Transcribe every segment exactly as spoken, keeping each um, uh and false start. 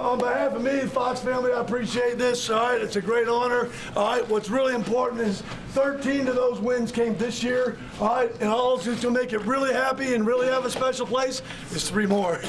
on behalf of me, the Fox family, I appreciate this. All right, it's a great honor. All right, what's really important is thirteen of those wins came this year. All right, and all that's going to make it really happy and really have a special place is three more.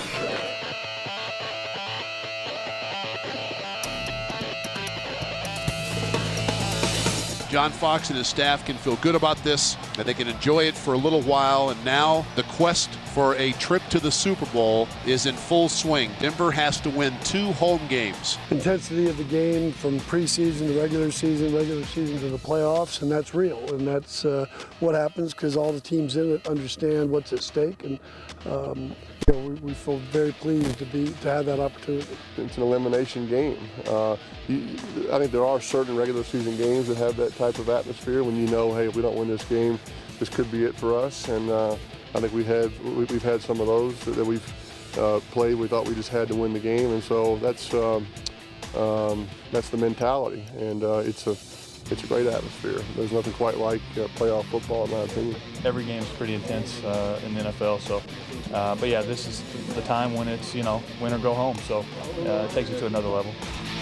John Fox and his staff can feel good about this, and they can enjoy it for a little while, and now the quest for a trip to the Super Bowl is in full swing. Denver has to win two home games. Intensity of the game from preseason to regular season, regular season to the playoffs, and that's real, and that's uh, what happens because all the teams in it understand what's at stake, and um, you know, we, we feel very pleased to be to have that opportunity. It's an elimination game. Uh, you, I think there are certain regular season games that have that type of atmosphere when you know, hey, if we don't win this game, this could be it for us. And uh, I think we had we've had some of those that we've uh, played. We thought we just had to win the game, and so that's um, um, that's the mentality, and uh, it's a it's a great atmosphere. There's nothing quite like uh, playoff football, in my opinion. Every game is pretty intense uh, in the N F L. So, uh, but yeah, this is the time when it's you know win or go home. So uh, it takes it to another level.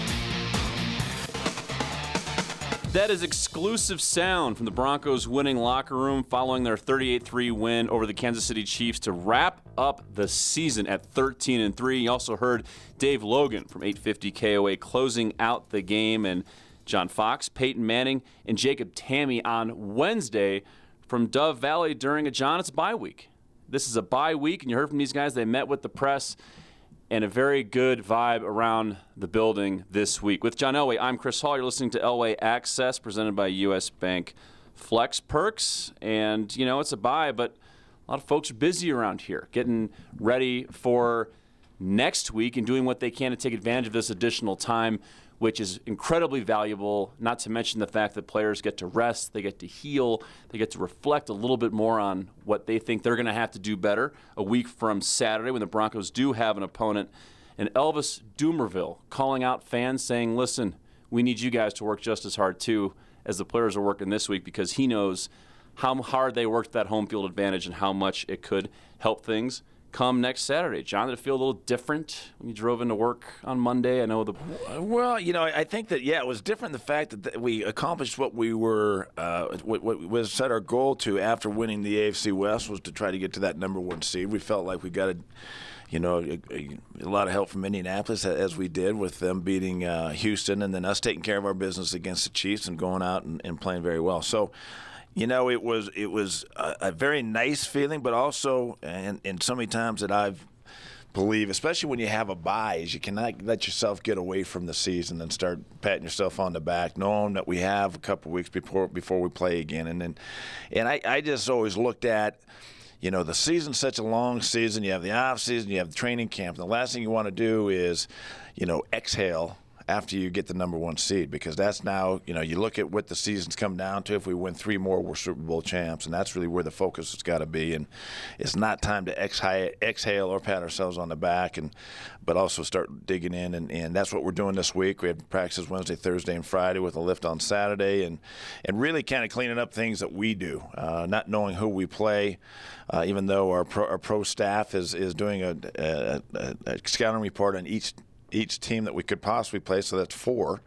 That is exclusive sound from the Broncos' winning locker room following their thirty-eight three win over the Kansas City Chiefs to wrap up the season at thirteen and three. You also heard Dave Logan from eight fifty K O A closing out the game, and John Fox, Peyton Manning, and Jacob Tamme on Wednesday from Dove Valley during a John, it's a bye week. This is a bye week, and you heard from these guys. They met with the press, and a very good vibe around the building this week. With John Elway, I'm Chris Hall. You're listening to Elway Access, presented by U S Bank Flex Perks. And, you know, it's a bye, but a lot of folks are busy around here, getting ready for next week and doing what they can to take advantage of this additional time, which is incredibly valuable, not to mention the fact that players get to rest, they get to heal, they get to reflect a little bit more on what they think they're going to have to do better a week from Saturday when the Broncos do have an opponent. And Elvis Dumervil calling out fans saying, listen, we need you guys to work just as hard too as the players are working this week, because he knows how hard they worked that home field advantage and how much it could help things come next Saturday. John, did it feel a little different when you drove into work on Monday? I know the... Well, you know, I think that, yeah, it was different, the fact that we accomplished what we were, uh, what, what was set our goal to after winning the A F C West was to try to get to that number one seed. We felt like we got a, you know, a, a, a lot of help from Indianapolis, as we did with them beating uh, Houston, and then us taking care of our business against the Chiefs and going out and, and playing very well. So, you know, it was it was a, a very nice feeling, but also, and, and so many times that I've believe, especially when you have a bye, is you cannot let yourself get away from the season and start patting yourself on the back, knowing that we have a couple of weeks before before we play again. And then, and I, I just always looked at, you know, the season's such a long season. You have the off season, you have the training camp. And the last thing you want to do is, you know, exhale after you get the number one seed, because that's now, you know, you look at what the season's come down to. If we win three more, we're Super Bowl champs, and that's really where the focus has got to be. And it's not time to exhale or pat ourselves on the back, and but also start digging in, and, and that's what we're doing this week. We have practices Wednesday, Thursday, and Friday with a lift on Saturday, and, and really kind of cleaning up things that we do, uh, not knowing who we play, uh, even though our pro, our pro staff is, is doing a, a, a scouting report on each each team that we could possibly play, so that's four.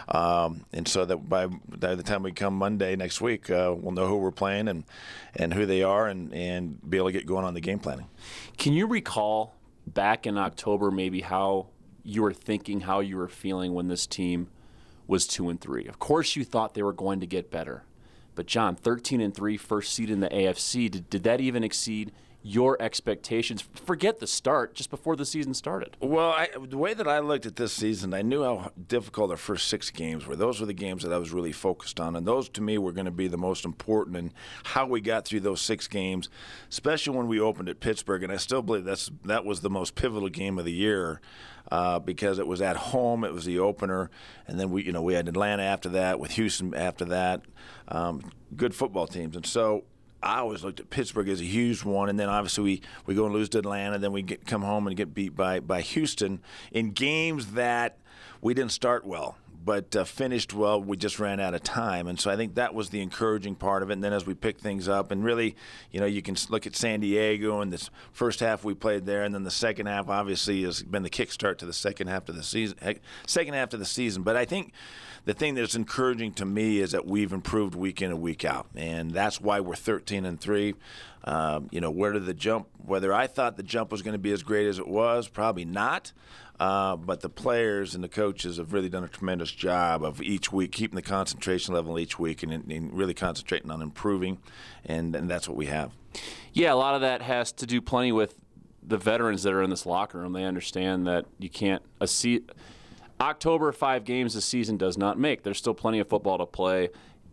Um, and so that by, by the time we come Monday next week, uh, we'll know who we're playing and, and who they are, and, and be able to get going on the game planning. Can you recall back in October maybe how you were thinking, how you were feeling when this team was two and three? Of course you thought they were going to get better. But John, thirteen and three, first seed in the A F C, did, did that even exceed your expectations? Forget the start, just before the season started. Well, I, the way that I looked at this season, I knew how difficult our first six games were. Those were the games that I was really focused on, and those to me were going to be the most important, and how we got through those six games, especially when we opened at Pittsburgh. And I still believe that's that was the most pivotal game of the year, uh, because it was at home, it was the opener, and then we, you know, we had Atlanta after that, with Houston after that, um, good football teams, and so I always looked at Pittsburgh as a huge one, and then obviously we, we go and lose to Atlanta, then we get, come home and get beat by, by Houston in games that we didn't start well. but uh, finished well. We just ran out of time, and so I think that was the encouraging part of it. And then as we picked things up, and really, you know, you can look at San Diego and this first half we played there, and then the second half obviously has been the kickstart to the second half of the season. Second half of the season, but I think the thing that's encouraging to me is that we've improved week in and week out, and that's why we're thirteen and three. Um, you know, where did the jump? Whether I thought the jump was going to be as great as it was, probably not. Uh, but the players and the coaches have really done a tremendous job of each week keeping the concentration level each week and, and really concentrating on improving, and, and that's what we have. Yeah, a lot of that has to do plenty with the veterans that are in this locker room. They understand that you can't a se- October five games a season does not make. There's still plenty of football to play,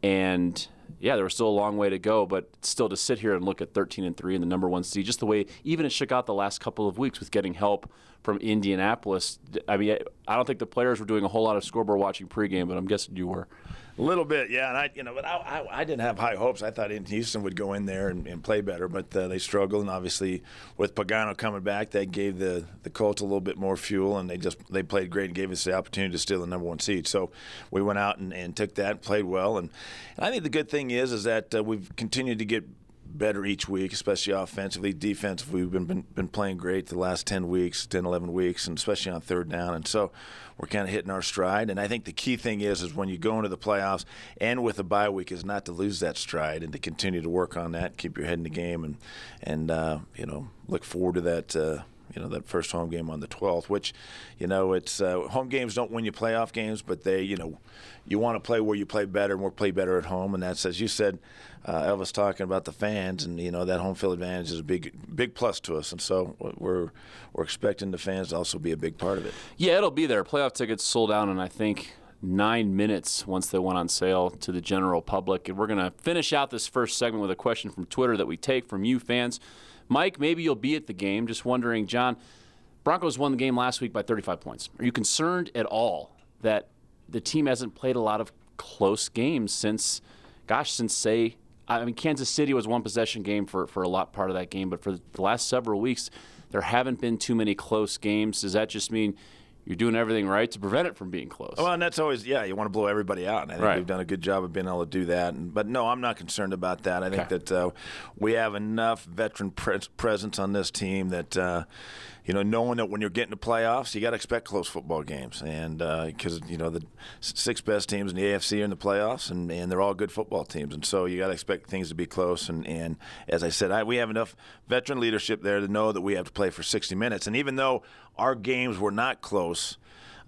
and yeah, there was still a long way to go, but still to sit here and look at thirteen and three and the number one seed, just the way even it shook out the last couple of weeks with getting help from Indianapolis. I mean, I don't think the players were doing a whole lot of scoreboard watching pregame, but I'm guessing you were. A little bit, yeah, and I, you know, but I, I, I didn't have high hopes. I thought Houston would go in there and, and play better, but uh, they struggled. And obviously, with Pagano coming back, that gave the, the Colts a little bit more fuel, and they just they played great and gave us the opportunity to steal the number one seed. So we went out and, and took that, and played well, and, and I think the good thing is is that uh, we've continued to get better each week, especially offensively. Defensively, we've been, been been playing great the last ten weeks, ten, eleven weeks, and especially on third down. And so we're kind of hitting our stride. And I think the key thing is is when you go into the playoffs and with a bye week is not to lose that stride and to continue to work on that, keep your head in the game, and, and uh, you know, look forward to that uh, you know, that first home game on the twelfth, which, you know, it's uh, home games don't win you playoff games, but they, you know, you want to play where you play better and we'll play better at home. And that's, as you said, uh, Elvis talking about the fans, and, you know, that home field advantage is a big, big plus to us. And so we're, we're expecting the fans to also be a big part of it. Yeah, it'll be there. Playoff tickets sold out in, I think, nine minutes once they went on sale to the general public. And we're going to finish out this first segment with a question from Twitter that we take from you fans. Mike, maybe you'll be at the game. Just wondering, John, Broncos won the game last week by thirty-five points. Are you concerned at all that the team hasn't played a lot of close games since, gosh, since, say, I mean, Kansas City was one possession game for, for a lot part of that game, but for the last several weeks, there haven't been too many close games. Does that just mean you're doing everything right to prevent it from being close? Well, and that's always, yeah, you want to blow everybody out. And I think right. we've done a good job of being able to do that. And, but, no, I'm not concerned about that. I think okay. that uh, we have enough veteran pres- presence on this team that, uh, you know, knowing that when you're getting to playoffs, you got to expect close football games. And because, uh, you know, the six best teams in the A F C are in the playoffs, and, and they're all good football teams. And so you got to expect things to be close. And, and as I said, I, we have enough veteran leadership there to know that we have to play for sixty minutes. And even though our games were not close,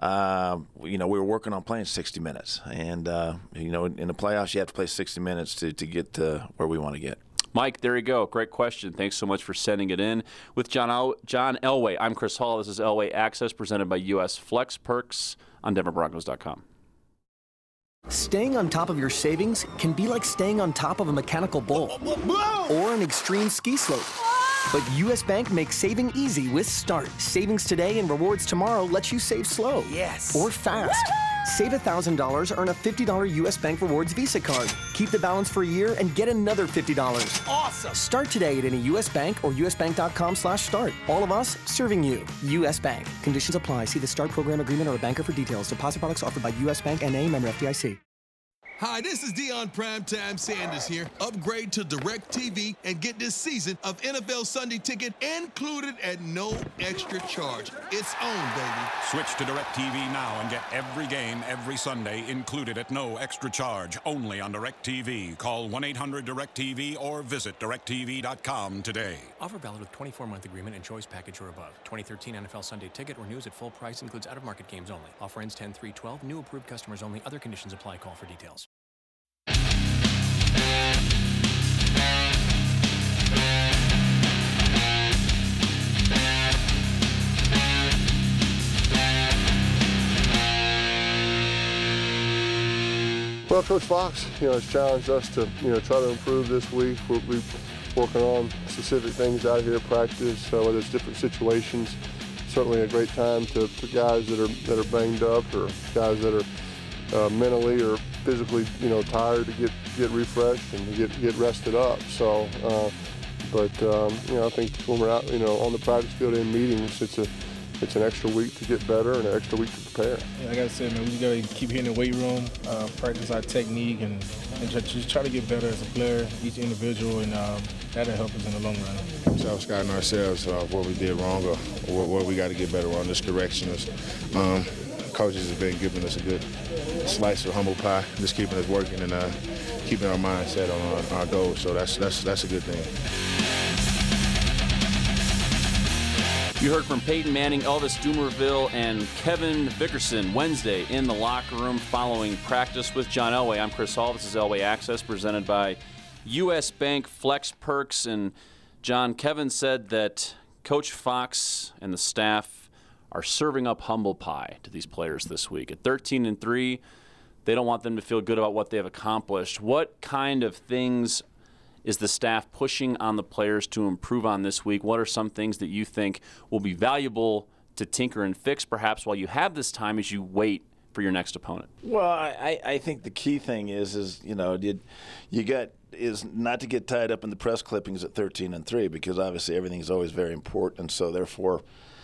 Uh, you know, we were working on playing sixty minutes. And, uh, you know, in the playoffs, you have to play sixty minutes to, to get to where we want to get. Mike, there you go. Great question. Thanks so much for sending it in. With John El- John Elway, I'm Chris Hall. This is Elway Access, presented by U S Flex Perks on Denver Broncos dot com. Staying on top of your savings can be like staying on top of a mechanical bull or an extreme ski slope. But U S Bank makes saving easy with Start. Savings today and rewards tomorrow lets you save slow. Yes. Or fast. Save one thousand dollars, earn a fifty dollars U S Bank Rewards Visa card. Keep the balance for a year and get another fifty dollars. Awesome. Start today at any U S Bank or usbank.com slash start. All of us serving you. U S Bank. Conditions apply. See the Start program agreement or a banker for details. Deposit products offered by U S Bank N A, member F D I C. Hi, this is Deion Primetime Sanders here. Upgrade to DirecTV and get this season of N F L Sunday Ticket included at no extra charge. It's on, baby. Switch to DirecTV now and get every game every Sunday included at no extra charge, only on DirecTV. Call one eight hundred direct T V or visit direct T V dot com today. Offer valid with twenty-four month agreement and choice package or above. twenty thirteen N F L Sunday Ticket or news at full price includes out-of-market games only. Offer ends ten three twelve. New approved customers only. Other conditions apply. Call for details. Well, Coach Fox, you know, has challenged us to, you know, try to improve this week. We're, we're working on specific things out here, practice, uh, whether it's different situations. Certainly a great time to, for guys that are that are banged up or guys that are uh, mentally or physically, you know, tired to get get refreshed and to get get rested up. So, uh, but um, you know, I think when we're out, you know, on the practice field in meetings, it's a it's an extra week to get better and an extra week to prepare. Yeah, like I said, man, we just gotta keep hitting the weight room, uh, practice our technique, and, and just try to get better as a player, each individual, and um, that'll help us in the long run. Self-scouting ourselves, uh, what we did wrong or what, what we got to get better on. This correction is, um, coaches have been giving us a good slice of humble pie, just keeping us working and uh, keeping our mindset on our, our goals. So that's that's that's a good thing. You heard from Peyton Manning, Elvis Dumervil, and Kevin Vickerson Wednesday in the locker room following practice with John Elway. I'm Chris Hall. This is Elway Access presented by U S Bank Flex Perks. And John, Kevin said that Coach Fox and the staff are serving up humble pie to these players this week. At thirteen and three, they don't want them to feel good about what they have accomplished. What kind of things is the staff pushing on the players to improve on this week? What are some things that you think will be valuable to tinker and fix, perhaps while you have this time as you wait for your next opponent? Well, I, I think the key thing is, is you know, you, you got is not to get tied up in the press clippings at thirteen and three, because obviously everything is always very important, and so therefore,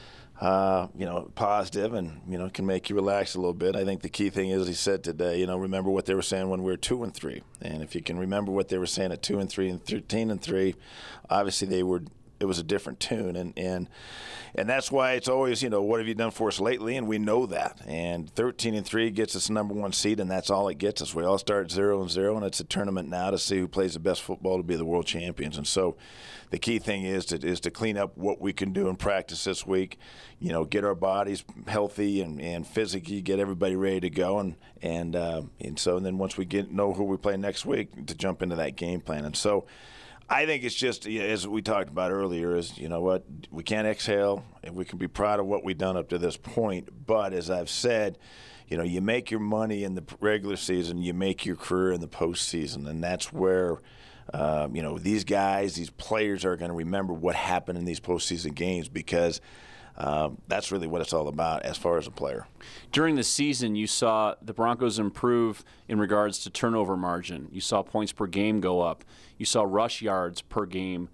uh, you know, positive and, you know, can make you relax a little bit. I think the key thing is, he said today, you know, remember what they were saying when we were two and three, and if you can remember what they were saying at two and three and thirteen and three, obviously they were. It was a different tune, and, and and that's why it's always, you know, what have you done for us lately? And we know that. And thirteen and three gets us the number one seed, and that's all it gets us. We all start zero and zero, and it's a tournament now to see who plays the best football to be the world champions. And so, the key thing is to is to clean up what we can do in practice this week. You know, get our bodies healthy and, and physically, get everybody ready to go, and and uh, and so and then once we get know who we play next week, to jump into that game plan. And so, I think it's just, as we talked about earlier, is, you know what, we can't exhale, and we can be proud of what we've done up to this point. But as I've said, you know, you make your money in the regular season, you make your career in the postseason, and that's where, um, you know, these guys, these players are going to remember what happened in these postseason games, because Um, that's really what it's all about as far as a player. During the season, you saw the Broncos improve in regards to turnover margin. You saw points per game go up. You saw rush yards per game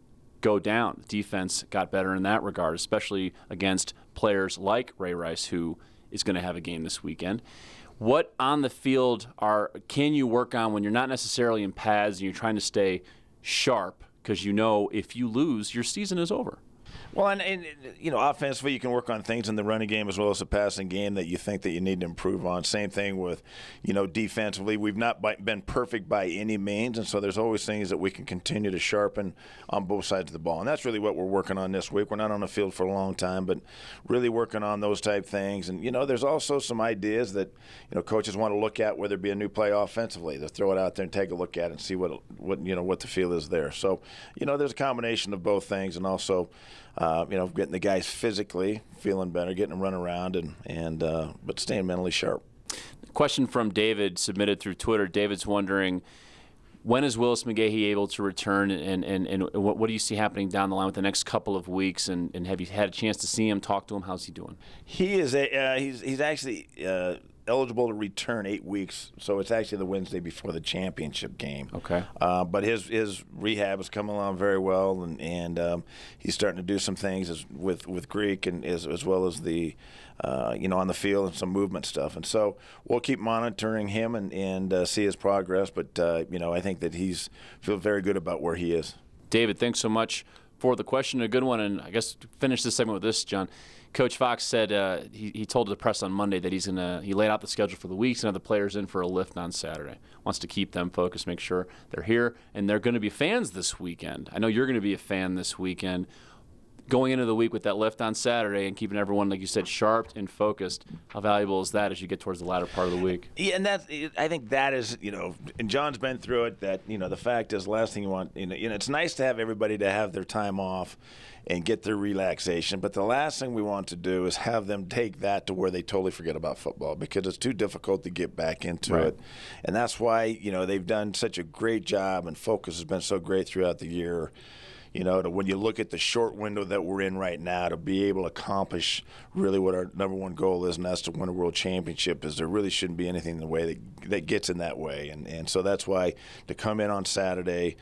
go down. The defense got better in that regard, especially against players like Ray Rice, who is going to have a game this weekend. What on the field are can you work on when you're not necessarily in pads and you're trying to stay sharp, because you know if you lose, your season is over? Well, and, and, you know, offensively, you can work on things in the running game as well as the passing game that you think that you need to improve on. Same thing with, you know, defensively. We've not by, been perfect by any means, and so there's always things that we can continue to sharpen on both sides of the ball. And that's really what we're working on this week. We're not on the field for a long time, but really working on those type things. And, you know, there's also some ideas that, you know, coaches want to look at, whether it be a new play offensively. They'll throw it out there and take a look at it and see what, what you know, what the feel is there. So, you know, there's a combination of both things, and also – Uh, you know, getting the guys physically feeling better, getting them run around, and and uh, but staying mentally sharp. Question from David submitted through Twitter. David's wondering, when is Willis McGahee able to return, and, and, and what, what do you see happening down the line with the next couple of weeks, and, and have you had a chance to see him, talk to him? How's he doing? He is a uh, he's he's actually uh, eligible to return eight weeks, so it's actually the Wednesday before the championship game. Okay. Uh, but his his rehab is coming along very well, and and um, he's starting to do some things as, with with Greek, and as as well as the uh, you know on the field and some movement stuff. And so we'll keep monitoring him and and uh, see his progress. But uh, you know I think that he's feels very good about where he is. David, thanks so much for the question. A good one, and I guess to finish this segment with this, John. Coach Fox said uh, he, he told the press on Monday that he's gonna he laid out the schedule for the weeks and have the players in for a lift on Saturday. Wants to keep them focused, make sure they're here, and they're going to be fans this weekend. I know you're going to be a fan this weekend. Going into the week with that lift on Saturday and keeping everyone, like you said, sharp and focused, how valuable is that as you get towards the latter part of the week? Yeah, and that's, I think that is, you know, and John's been through it, that, you know, the fact is the last thing you want, you know, you know, it's nice to have everybody to have their time off and get their relaxation, but the last thing we want to do is have them take that to where they totally forget about football, because it's too difficult to get back into right. it. And that's why, you know, they've done such a great job, and focus has been so great throughout the year. You know, to, when you look at the short window that we're in right now, to be able to accomplish really what our number one goal is, and that's to win a world championship, is there really shouldn't be anything in the way that, that gets in that way. And, and so that's why to come in on Saturday,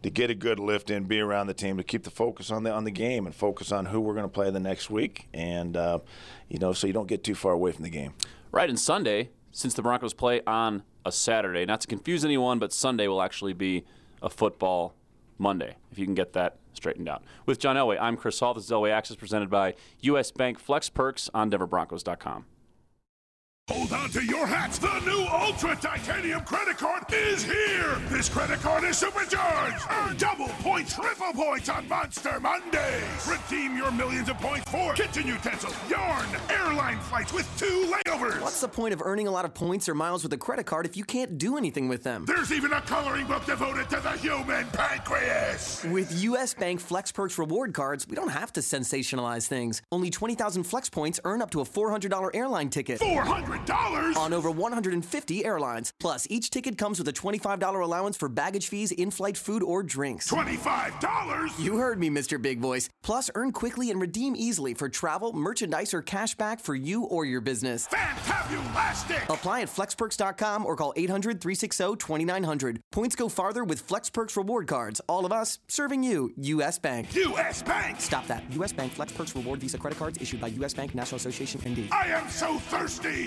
to get a good lift in, be around the team, to keep the focus on the on the game and focus on who we're going to play the next week, and uh, you know, so you don't get too far away from the game. Right, and Sunday, since the Broncos play on a Saturday, not to confuse anyone, but Sunday will actually be a football Monday, if you can get that straightened out. With John Elway, I'm Chris Hall. This is Elway Access presented by U S Bank Flex Perks on Denver Broncos dot com. Hold on to your hats. The new Ultra Titanium credit card is here. This credit card is supercharged. Earn double points, triple points on Monster Mondays. Redeem your millions of points for kitchen utensils, yarn, airline flights with two layovers. What's the point of earning a lot of points or miles with a credit card if you can't do anything with them? There's even a coloring book devoted to the human pancreas. With U S Bank Flex Perks reward cards, we don't have to sensationalize things. Only twenty thousand Flex points earn up to a four hundred dollars airline ticket. four hundred dollars? On over one hundred fifty airlines. Plus, each ticket comes with a twenty-five dollars allowance for baggage fees, in-flight food, or drinks. twenty-five dollars? You heard me, Mister Big Voice. Plus, earn quickly and redeem easily for travel, merchandise, or cash back for you or your business. Fantabulastic! Apply at flex perks dot com or call eight hundred, three six zero, two nine zero zero. Points go farther with Flex Perks reward cards. All of us serving you. U S Bank. U S Bank! Stop that. U S Bank Flex Perks Reward Visa credit cards issued by U S Bank National Association N D. I am so thirsty!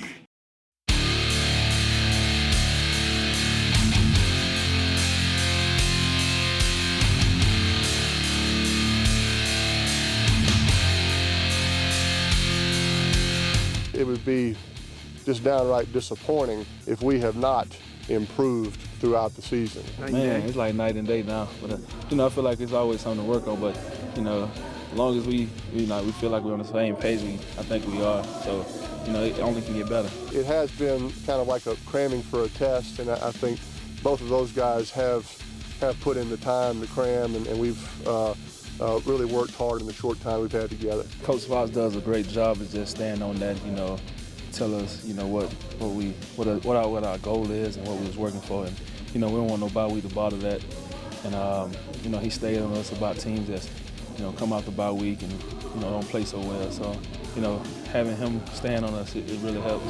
It would be just downright disappointing if we have not improved throughout the season. Man, it's like night and day now. But uh, you know, I feel like it's always something to work on. But you know, as long as we, you know, we feel like we're on the same page, we, I think we are. So, you know, it only can get better. It has been kind of like a cramming for a test, and I, I think both of those guys have have put in the time to cram, and, and we've uh, uh, really worked hard in the short time we've had together. Coach Fox does a great job of just staying on that, you know, tell us, you know, what what we what our, what our what our goal is and what we was working for, and you know, we don't want no bye week to bother that. And um, you know, he stayed on us about teams that's, you know, come out the bye week and, you know, don't play so well. So, you know, having him stand on us, it, it really helps.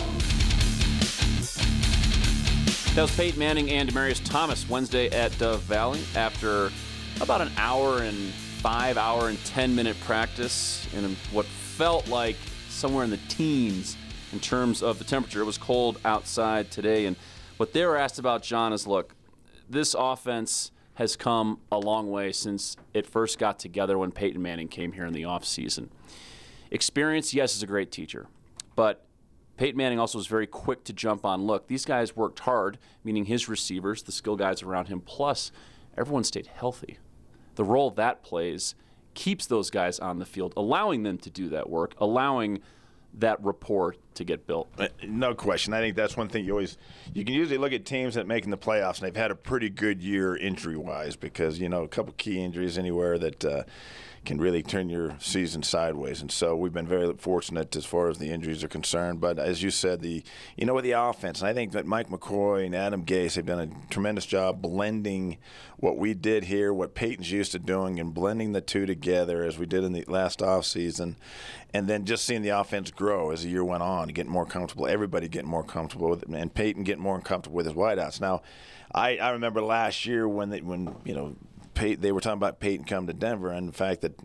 That was Peyton Manning and Demaryius Thomas Wednesday at Dove Valley after about an hour and five hour and ten minute practice in what felt like somewhere in the teens in terms of the temperature. It was cold outside today, and what they were asked about, John, is look, this offense has come a long way since it first got together when Peyton Manning came here in the offseason. Experience, yes, is a great teacher, but Peyton Manning also was very quick to jump on, look, these guys worked hard, meaning his receivers, the skill guys around him, plus everyone stayed healthy. The role that plays keeps those guys on the field, allowing them to do that work, allowing that rapport to get built. No question. I think that's one thing you always – you can usually look at teams that making the playoffs, and they've had a pretty good year injury-wise because, you know, a couple key injuries anywhere that uh, can really turn your season sideways. And so we've been very fortunate as far as the injuries are concerned. But as you said, the you know, with the offense, and I think that Mike McCoy and Adam Gase have done a tremendous job blending what we did here, what Peyton's used to doing, and blending the two together as we did in the last offseason, and then just seeing the offense grow as the year went on, getting more comfortable, everybody getting more comfortable with it, and Peyton getting more comfortable with his wideouts. Now, I, I remember last year when they, when you know Peyton, they were talking about Peyton coming to Denver, and the fact that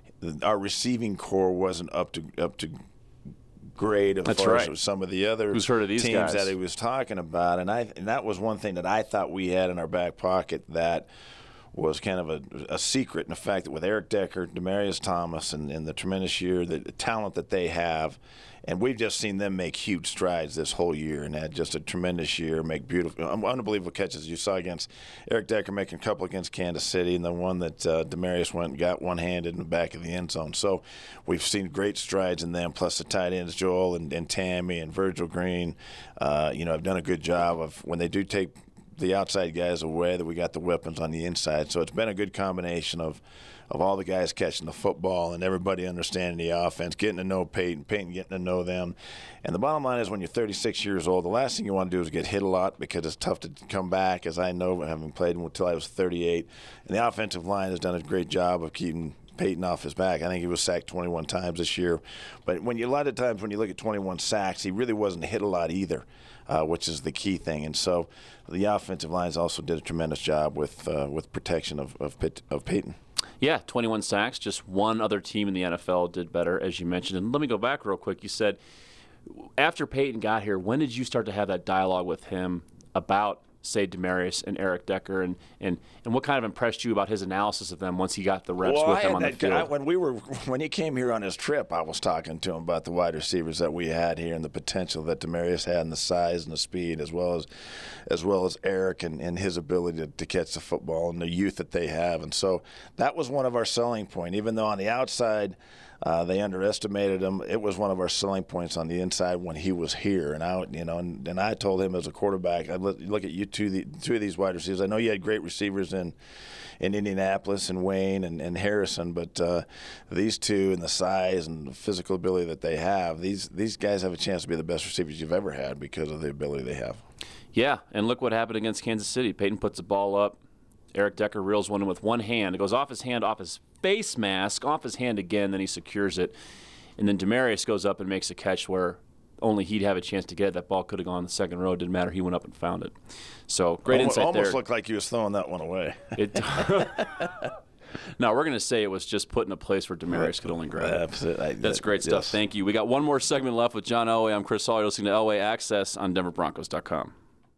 our receiving core wasn't up to up to grade as That's far right. as some of the other Who's heard of these teams guys? that he was talking about, and I and that was one thing that I thought we had in our back pocket that was kind of a, a secret in the fact that with Eric Decker, Demaryius Thomas, and, and the tremendous year, the, the talent that they have, and we've just seen them make huge strides this whole year and had just a tremendous year, make beautiful, unbelievable catches. You saw against Eric Decker making a couple against Kansas City, and the one that uh, Demaryius went and got one-handed in the back of the end zone. So we've seen great strides in them, plus the tight ends, Joel and, and Tammy and Virgil Green, uh, you know, have done a good job of when they do take the outside guys away, that we got the weapons on the inside. So it's been a good combination of of all the guys catching the football and everybody understanding the offense, getting to know Peyton, Peyton getting to know them. And the bottom line is when you're thirty-six years old, the last thing you want to do is get hit a lot because it's tough to come back, as I know, having played until I was thirty-eight. And the offensive line has done a great job of keeping Peyton off his back. I think he was sacked twenty-one times this year. But when you, a lot of times when you look at twenty-one sacks, he really wasn't hit a lot either, uh, which is the key thing. And so the offensive lines also did a tremendous job with uh, with protection of of, Pitt, of Peyton. Yeah, twenty-one sacks. Just one other team in the N F L did better, as you mentioned. And let me go back real quick. You said after Peyton got here, when did you start to have that dialogue with him about, say, Demaryius and Eric Decker, and, and, and what kind of impressed you about his analysis of them once he got the reps well, with them on the that, field? I, when we were when he came here on his trip, I was talking to him about the wide receivers that we had here and the potential that Demaryius had, and the size and the speed, as well as as well as Eric and, and his ability to, to catch the football and the youth that they have. And so that was one of our selling points. Even though on the outside Uh, they underestimated him, it was one of our selling points on the inside when he was here. And I, you know, and, and I told him as a quarterback, I look, look at you two, the, two of these wide receivers. I know you had great receivers in, in Indianapolis and Wayne and, and Harrison, but uh, these two and the size and the physical ability that they have, these these guys have a chance to be the best receivers you've ever had because of the ability they have. Yeah, and look what happened against Kansas City. Peyton puts the ball up. Eric Decker reels one in with one hand. It goes off his hand, off his face mask, off his hand again, then he secures it. And then Demaryius goes up and makes a catch where only he'd have a chance to get it. That ball could have gone the second row. It didn't matter. He went up and found it. So great almost, insight almost there. Almost looked like he was throwing that one away. It, no, we're going to say it was just put in a place where Demaryius could only grab it. Absolutely. That's great stuff. Yes. Thank you. We got one more segment left with John Elway. I'm Chris Hall. You're listening to Elway Access on Denver Broncos dot com.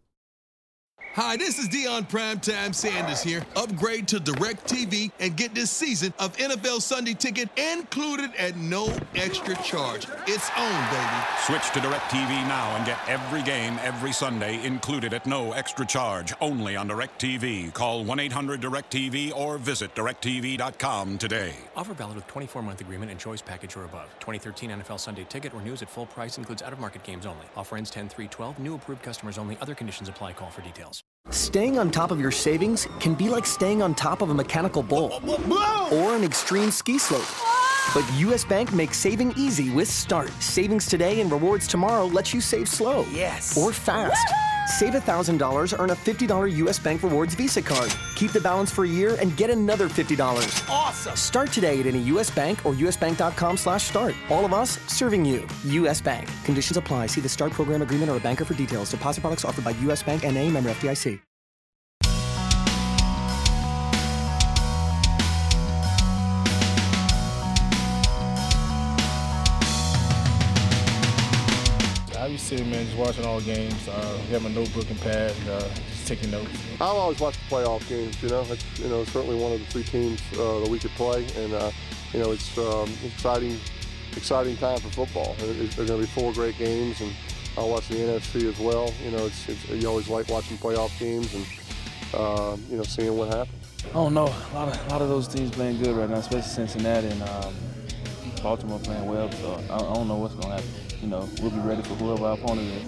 Hi, this is Deion Primetime Sanders here. Upgrade to DirecTV and get this season of N F L Sunday Ticket included at no extra charge. It's on, baby. Switch to DirecTV now and get every game every Sunday included at no extra charge, only on DirecTV. Call one eight hundred direct T V or visit direct T V dot com today. Offer valid with twenty-four month agreement and choice package or above. twenty thirteen N F L Sunday Ticket or news at full price includes out-of-market games only. Offer ends ten three twelve. New approved customers only. Other conditions apply. Call for details. Staying on top of your savings can be like staying on top of a mechanical bull or an extreme ski slope. But U S. Bank makes saving easy with Start. Savings today and rewards tomorrow lets you save slow. Yes. Or fast. Save one thousand dollars, earn a fifty dollars U S. Bank Rewards Visa card. Keep the balance for a year and get another fifty dollars. Awesome. Start today at any U S. Bank or usbank.com slash start. All of us serving you. U S. Bank. Conditions apply. See the Start program agreement or a banker for details. Deposit products offered by U S. Bank N A, member F D I C. I be sitting, man, just watching all games. Uh, have my notebook and pad, and uh, just taking notes. I've always watched the playoff games. You know, it's you know certainly one of the three teams uh, that we could play, and uh, you know it's um, exciting, exciting time for football. There's going to be four great games, and I'll watch the N F C as well. You know, it's, it's you always like watching playoff games and uh, you know seeing what happens. I don't know. A lot of a lot of those teams playing good right now, especially Cincinnati and um, Baltimore playing well. So I, I don't know what's going to happen. You know, we'll be ready for whoever our opponent is.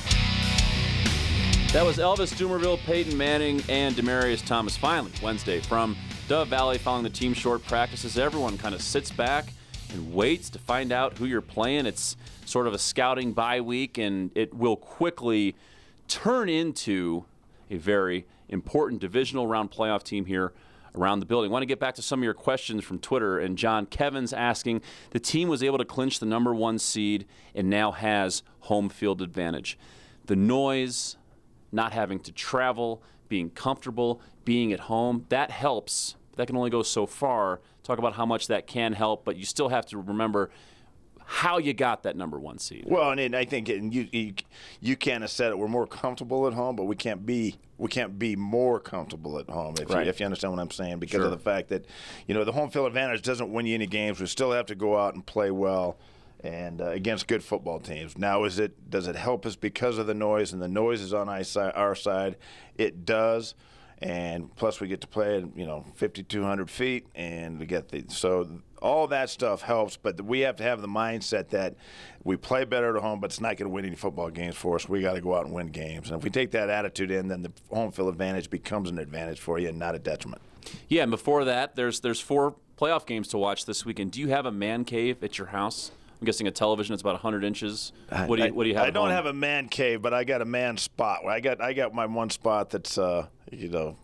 That was Elvis Dumervil, Peyton Manning, and Demaryius Thomas. Finally, Wednesday from Dove Valley, following the team short practices. Everyone kind of sits back and waits to find out who you're playing. It's sort of a scouting bye week, and it will quickly turn into a very important divisional round playoff team here around the building. I want to get back to some of your questions from Twitter, and John Kevin's asking, the team was able to clinch the number one seed and now has home field advantage. The noise, not having to travel, being comfortable, being at home, that helps. That can only go so far. Talk about how much that can help, but you still have to remember how you got that number one seed. Well, and I think and you, you you kind of said it. We're more comfortable at home, but we can't be we can't be more comfortable at home if, Right. you, if you understand what I'm saying. Because Sure. of the fact that you know the home field advantage doesn't win you any games. We still have to go out and play well and uh, against good football teams. Now, is it does it help us because of the noise? And the noise is on our side. It does. And plus, we get to play at you know fifty-two hundred feet, and we get the so all that stuff helps. But we have to have the mindset that we play better at home, but it's not going to win any football games for us. We got to go out and win games. And if we take that attitude in, then the home field advantage becomes an advantage for you, and not a detriment. Yeah, and before that, there's there's four playoff games to watch this weekend. Do you have a man cave at your house? I'm guessing a television that's about one hundred inches. What do you What do you have? I at don't home? have a man cave, but I got a man spot. I got I got my one spot that's uh, you know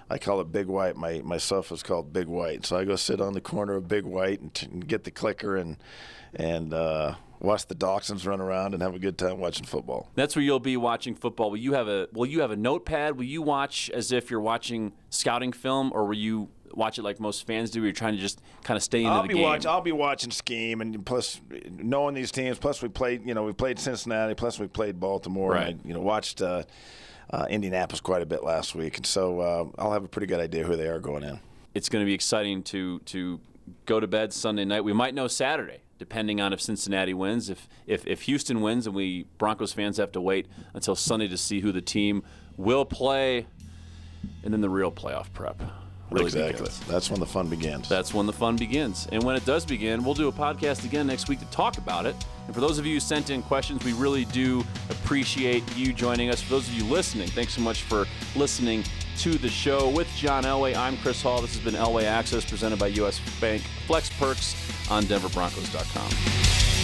I call it Big White. My my sofa's called Big White. So I go sit on the corner of Big White and, t- and get the clicker and and uh, watch the Dachshunds run around and have a good time watching football. That's where you'll be watching football. Will you have a Will you have a notepad? Will you watch as if you're watching scouting film, or will you watch it like most fans do? Where you're trying to just kind of stay into I'll the be game. Watch, I'll be watching scheme, and plus knowing these teams. Plus we played, you know, we played Cincinnati. Plus we played Baltimore. Right. And I, you know, watched uh, uh, Indianapolis quite a bit last week, and so uh, I'll have a pretty good idea who they are going in. It's going to be exciting to to go to bed Sunday night. We might know Saturday, depending on if Cincinnati wins. If if if Houston wins, and we Broncos fans have to wait until Sunday to see who the team will play, and then the real playoff prep. Really exactly. begins. That's when the fun begins. That's when the fun begins. And when it does begin, we'll do a podcast again next week to talk about it. And for those of you who sent in questions, we really do appreciate you joining us. For those of you listening, thanks so much for listening to the show. With John Elway, I'm Chris Hall. This has been Elway Access presented by U S Bank. Flex Perks on Denver Broncos dot com.